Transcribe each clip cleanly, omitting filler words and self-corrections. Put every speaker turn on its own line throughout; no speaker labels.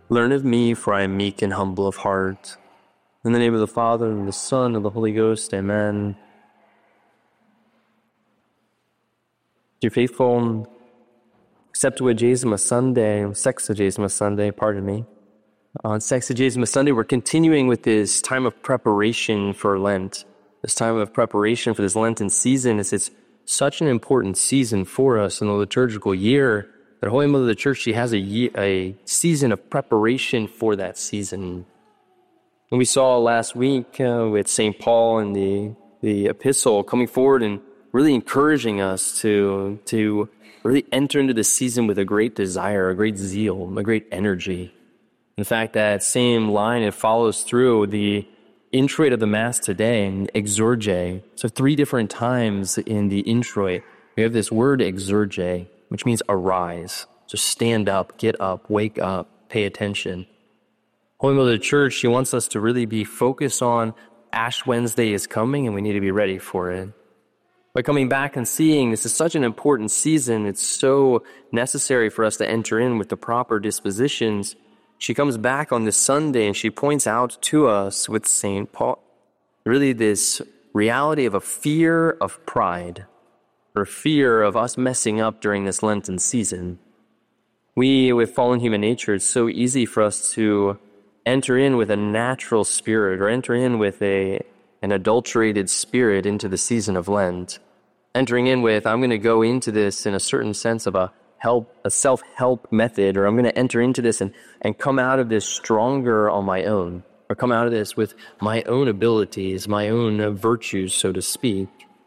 Learn of me, for I am meek and humble of heart. In the name of the Father, and the Son, and the Holy Ghost, amen. Dear faithful, Sexagesima Sunday, pardon me. On Sexagesima Sunday, we're continuing with this time of preparation for Lent. This time of preparation for this Lenten season. It's such an important season for us in the liturgical year that Holy Mother of the Church, she has a season of preparation for that season. And we saw last week with St. Paul in the epistle coming forward and really encouraging us to really enter into the season with a great desire, a great zeal, a great energy. In fact, that same line, it follows through the introit of the Mass today, in exurge. So 3 different times in the introit, we have this word exurge, which means arise. So stand up, get up, wake up, pay attention. Holy Mother of the Church, she wants us to really be focused on Ash Wednesday is coming and we need to be ready for it. By coming back and seeing this is such an important season, it's so necessary for us to enter in with the proper dispositions. She comes back on this Sunday and she points out to us with St. Paul, really this reality of a fear of pride, or fear of us messing up during this Lenten season. We, with fallen human nature, it's so easy for us to enter in with a natural spirit or enter in with an adulterated spirit into the season of Lent. Entering in with, I'm going to go into this in a certain sense of a self-help method, or I'm going to enter into this and come out of this stronger on my own, or come out of this with my own abilities, my own virtues, so to speak.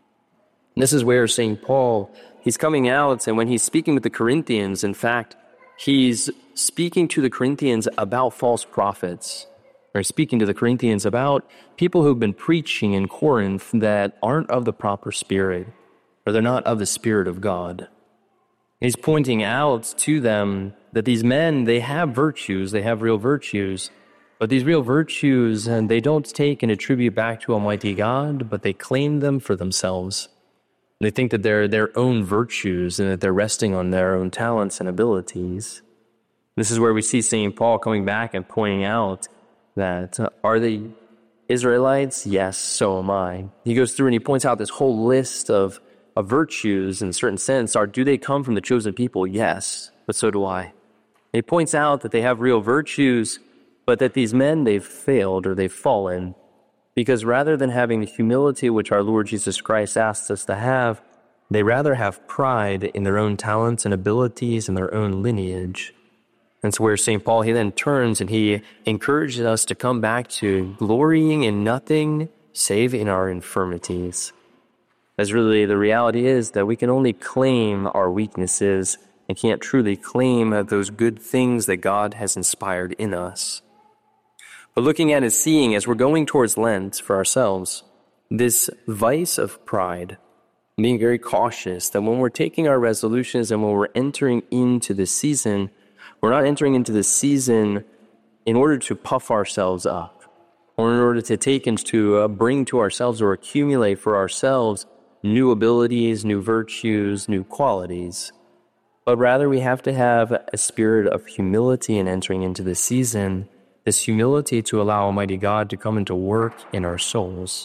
And this is where St. Paul, he's coming out, and when he's speaking with the Corinthians, in fact, he's speaking to the Corinthians about false prophets, or speaking to the Corinthians about people who've been preaching in Corinth that aren't of the proper spirit, or they're not of the Spirit of God. He's pointing out to them that these men, they have virtues, they have real virtues, but these real virtues, and they don't take and attribute back to Almighty God, but they claim them for themselves. They think that they're their own virtues and that they're resting on their own talents and abilities. This is where we see St. Paul coming back and pointing out that, are they Israelites? Yes, so am I. He goes through and he points out this whole list of virtues in a certain sense. Do they come from the chosen people? Yes, but so do I. He points out that they have real virtues, but that these men, they've failed or they've fallen. Because rather than having the humility which our Lord Jesus Christ asks us to have, they rather have pride in their own talents and abilities and their own lineage. And so where St. Paul, he then turns and he encourages us to come back to glorying in nothing save in our infirmities. As really the reality is that we can only claim our weaknesses and can't truly claim those good things that God has inspired in us. But looking at and seeing as we're going towards Lent for ourselves, this vice of pride, being very cautious that when we're taking our resolutions and when we're entering into this season, we're not entering into this season in order to puff ourselves up, or in order to take and to bring to ourselves or accumulate for ourselves new abilities, new virtues, new qualities. But rather we have to have a spirit of humility in entering into this season, this humility to allow Almighty God to come into work in our souls.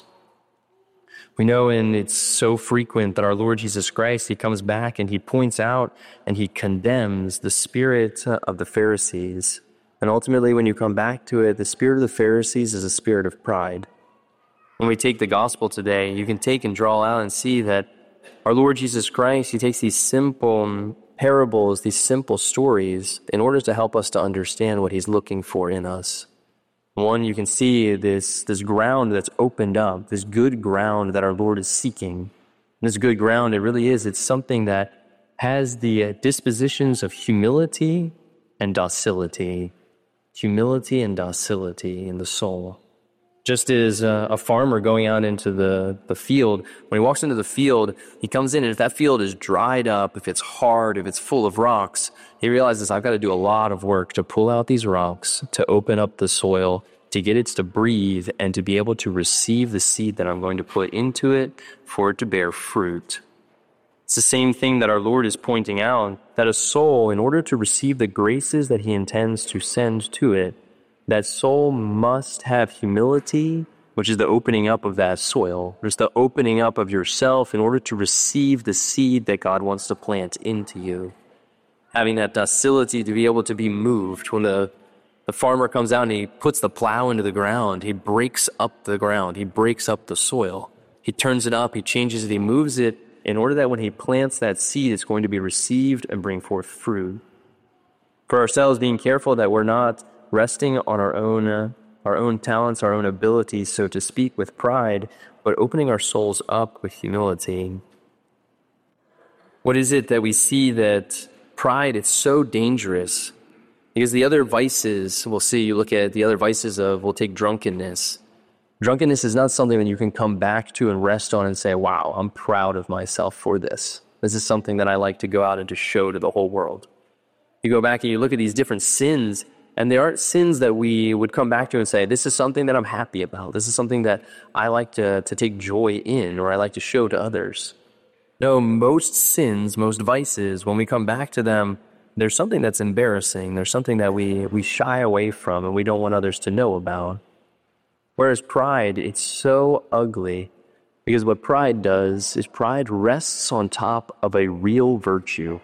We know, and it's so frequent, that our Lord Jesus Christ, he comes back and he points out and he condemns the spirit of the Pharisees. And ultimately, when you come back to it, the spirit of the Pharisees is a spirit of pride. When we take the gospel today, you can take and draw out and see that our Lord Jesus Christ, he takes these simple parables, these simple stories, in order to help us to understand what he's looking for in us. One, you can see this ground that's opened up, this good ground that our Lord is seeking. And this good ground, it really is, it's something that has the dispositions of humility and docility. Humility and docility in the soul. Just as a farmer going out into the field, when he walks into the field, he comes in, and if that field is dried up, if it's hard, if it's full of rocks, he realizes, I've got to do a lot of work to pull out these rocks, to open up the soil, to get it to breathe, and to be able to receive the seed that I'm going to put into it for it to bear fruit. It's the same thing that our Lord is pointing out, that a soul, in order to receive the graces that he intends to send to it, that soul must have humility, which is the opening up of that soil. There's the opening up of yourself in order to receive the seed that God wants to plant into you. Having that docility to be able to be moved. When the farmer comes out and he puts the plow into the ground, he breaks up the ground, he breaks up the soil. He turns it up, he changes it, he moves it, in order that when he plants that seed, it's going to be received and bring forth fruit. For ourselves, being careful that we're not resting on our own talents, our own abilities, so to speak, with pride, but opening our souls up with humility. What is it that we see that pride, it's so dangerous? Because the other vices, we'll see, you look at the other vices we'll take drunkenness. Drunkenness is not something that you can come back to and rest on and say, wow, I'm proud of myself for this. This is something that I like to go out and to show to the whole world. You go back and you look at these different sins, and they aren't sins that we would come back to and say, this is something that I'm happy about. This is something that I like to take joy in, or I like to show to others. No, most sins, most vices, when we come back to them, there's something that's embarrassing. There's something that we shy away from and we don't want others to know about. Whereas pride, it's so ugly, because what pride does is pride rests on top of a real virtue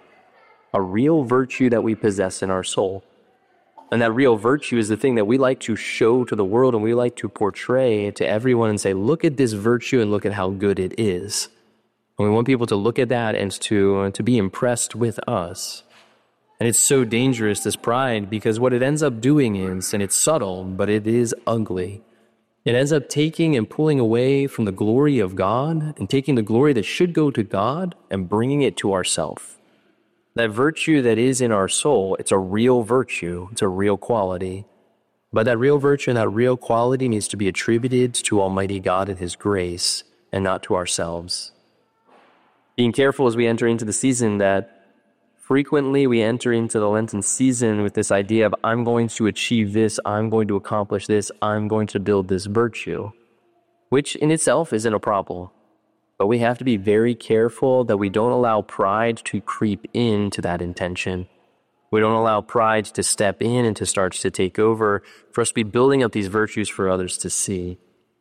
that we possess in our soul. And that real virtue is the thing that we like to show to the world and we like to portray to everyone and say, look at this virtue and look at how good it is. And we want people to look at that and to be impressed with us. And it's so dangerous, this pride, because what it ends up doing is, and it's subtle, but it is ugly, it ends up taking and pulling away from the glory of God and taking the glory that should go to God and bringing it to ourselves. That virtue that is in our soul, it's a real virtue, it's a real quality. But that real virtue and that real quality needs to be attributed to Almighty God and His grace and not to ourselves. Being careful as we enter into the season that frequently we enter into the Lenten season with this idea of, I'm going to achieve this, I'm going to accomplish this, I'm going to build this virtue, which in itself isn't a problem. But we have to be very careful that we don't allow pride to creep into that intention. We don't allow pride to step in and to start to take over, for us to be building up these virtues for others to see.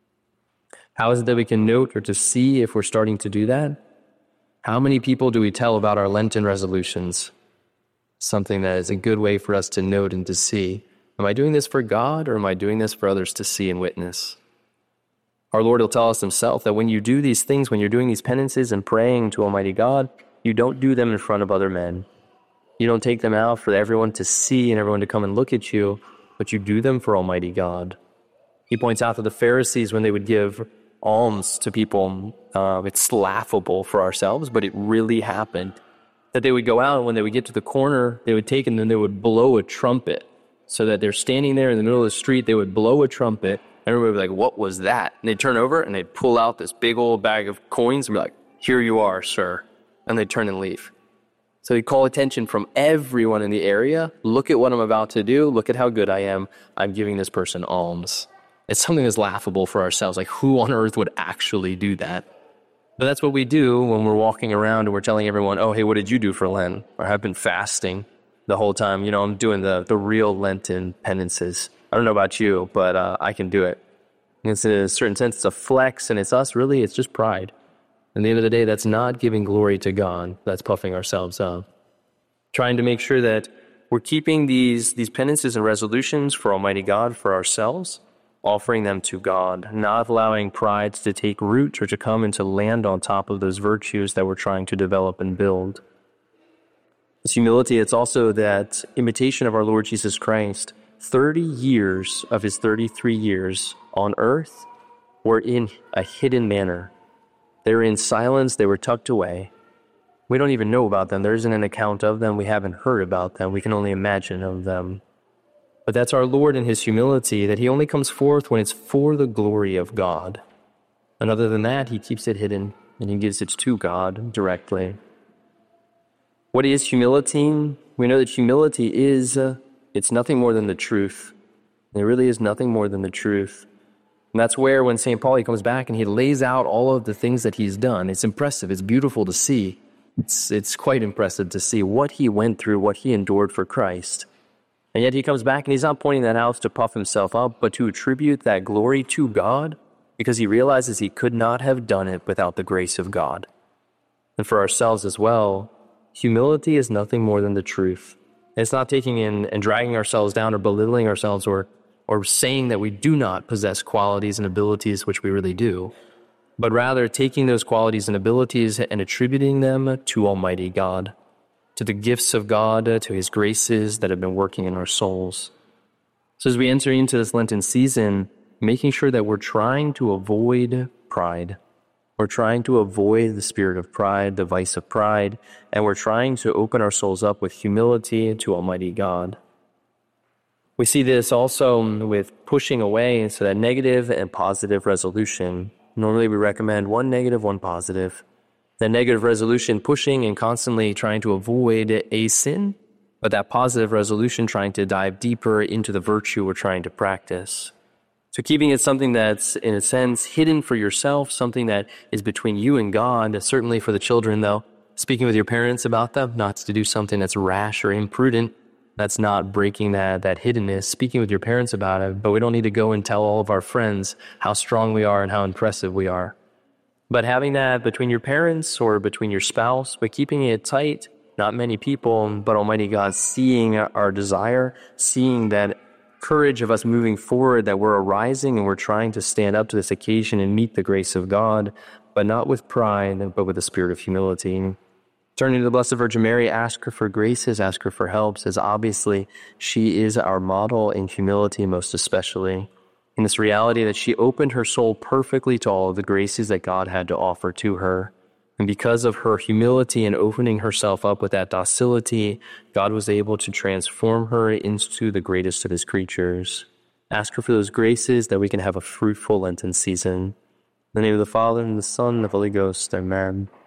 How is it that we can note or to see if we're starting to do that? How many people do we tell about our Lenten resolutions? Something that is a good way for us to note and to see. Am I doing this for God, or am I doing this for others to see and witness? Our Lord will tell us himself that when you do these things, when you're doing these penances and praying to Almighty God, you don't do them in front of other men. You don't take them out for everyone to see and everyone to come and look at you, but you do them for Almighty God. He points out that the Pharisees, when they would give alms to people, it's laughable for ourselves, but it really happened. That they would go out, and when they would get to the corner, they would take and then they would blow a trumpet. So that they're standing there in the middle of the street, they would blow a trumpet, and everybody would be like, what was that? And they'd turn over and they'd pull out this big old bag of coins and be like, here you are, sir. And they'd turn and leave. So he'd call attention from everyone in the area. Look at what I'm about to do. Look at how good I am. I'm giving this person alms. It's something that's laughable for ourselves. Like, who on earth would actually do that? But that's what we do when we're walking around and we're telling everyone, oh, hey, what did you do for Lent? Or I've been fasting the whole time. You know, I'm doing the real Lenten penances. I don't know about you, but I can do it. It's in a certain sense, it's a flex, and it's us, really, it's just pride. At the end of the day, that's not giving glory to God. That's puffing ourselves up. Trying to make sure that we're keeping these penances and resolutions for Almighty God, for ourselves, offering them to God, not allowing pride to take root or to come and to land on top of those virtues that we're trying to develop and build. This humility, it's also that imitation of our Lord Jesus Christ. 30 years of his 33 years on earth were in a hidden manner. They were in silence, they were tucked away. We don't even know about them. There isn't an account of them. We haven't heard about them. We can only imagine of them. But that's our Lord in his humility, that he only comes forth when it's for the glory of God. And other than that, he keeps it hidden, and he gives it to God directly. What is humility? We know that humility is, it's nothing more than the truth. It really is nothing more than the truth. And that's where when St. Paul, he comes back and he lays out all of the things that he's done. It's impressive. It's beautiful to see. It's quite impressive to see what he went through, what he endured for Christ. And yet he comes back and he's not pointing that out to puff himself up, but to attribute that glory to God, because he realizes he could not have done it without the grace of God. And for ourselves as well, humility is nothing more than the truth. It's not taking in and dragging ourselves down or belittling ourselves or saying that we do not possess qualities and abilities, which we really do, but rather taking those qualities and abilities and attributing them to Almighty God, to the gifts of God, to his graces that have been working in our souls. So as we enter into this Lenten season, making sure that we're trying to avoid pride. We're trying to avoid the spirit of pride, the vice of pride, and we're trying to open our souls up with humility to Almighty God. We see this also with pushing away, so that negative and positive resolution. Normally we recommend one negative, one positive. The negative resolution, pushing and constantly trying to avoid a sin, but that positive resolution trying to dive deeper into the virtue we're trying to practice. So keeping it something that's, in a sense, hidden for yourself, something that is between you and God. Certainly for the children, though, speaking with your parents about them, not to do something that's rash or imprudent. That's not breaking that hiddenness, speaking with your parents about it. But we don't need to go and tell all of our friends how strong we are and how impressive we are. But having that between your parents or between your spouse, but keeping it tight, not many people, but Almighty God seeing our desire, seeing that courage of us moving forward, that we're arising and we're trying to stand up to this occasion and meet the grace of God, but not with pride, but with a spirit of humility. Turning to the Blessed Virgin Mary, ask her for graces, ask her for helps, as obviously she is our model in humility, most especially in this reality that she opened her soul perfectly to all of the graces that God had to offer to her. And because of her humility and opening herself up with that docility, God was able to transform her into the greatest of his creatures. Ask her for those graces that we can have a fruitful Lenten season. In the name of the Father, and the Son, and the Holy Ghost. Amen.